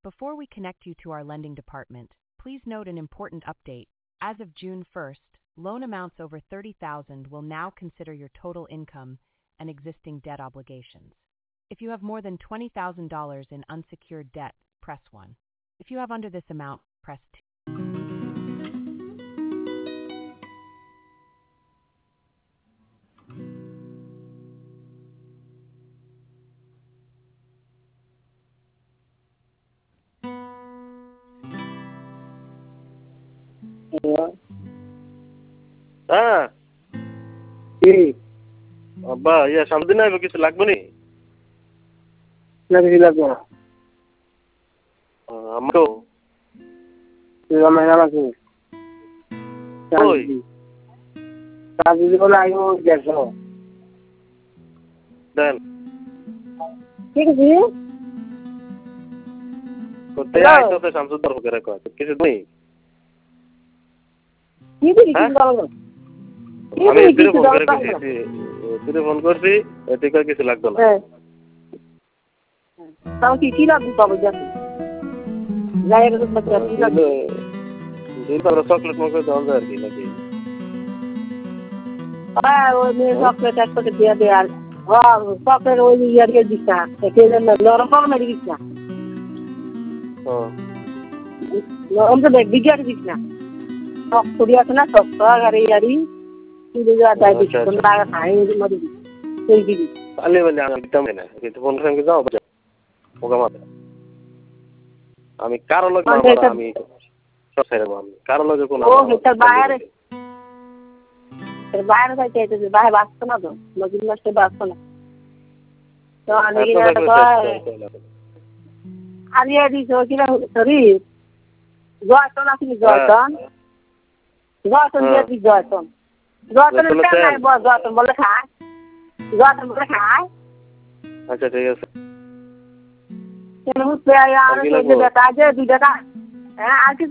Before we connect you to our lending department, please note an important update. As of June 1st, loan amounts over $30,000 will now consider your total income and existing debt obligations. If you have more than $20,000 in unsecured debt, press 1. If you have under this amount, press 2. হ্যাঁ কি আব্বা ইয়া সামনে না কিছু লাগবে নি না কিছু লাগবে না আমারও মেলা আছে ওই কাজ বলে আইও দেখো দেন ঠিক আছে কোথায় আইতো তো শামসুদ্দার হোকে রাখো কিছু নেই কি দিবি কি বলবো আমি ফিরে ফোন করছি এদিকে কিছু লাগবে না তাও কি লাগবে পাবো যাচ্ছে যাই এর বাচ্চা কি লাগবে দিনটা চকলেট মগে দাও আর কি নাকি ওই মেয়ে চকলেট এক প্যাকেট দিয়ে দে আর চকলেট ওই ইয়ার কে দিছা এখানে নরম করে মেরে দিছা নরম তো দেখ বিজার দিছ না সব ছড়ি আছে না সব গাড়ি গাড়ি তুই যা তাই দিছ কোন লাগা খাই মরি সেই দিবি আলে বলে আমি দিতাম না কিন্তু ফোন সঙ্গে যাও ওগা মাথা আমি কারো লোক না আমি সব ছেড়ে দেব আমি কারো লোক কোন ও হেটার বাইরে বাইরে যাইতে যে বাইরে বাসতো না তো মজুর নষ্ট বাসতো না তো আমি আরিয়া দিছো কিনা সরি জয়তন আসলে জয়তন জয়তন দিয়ে দি জয়তন জয়তন নাই জয়তন বলে খায় জয়তন বলে খায় আচ্ছা ঠিক আছে কেন বুঝতে আর বেটা যে দুই টাকা হ্যাঁ আর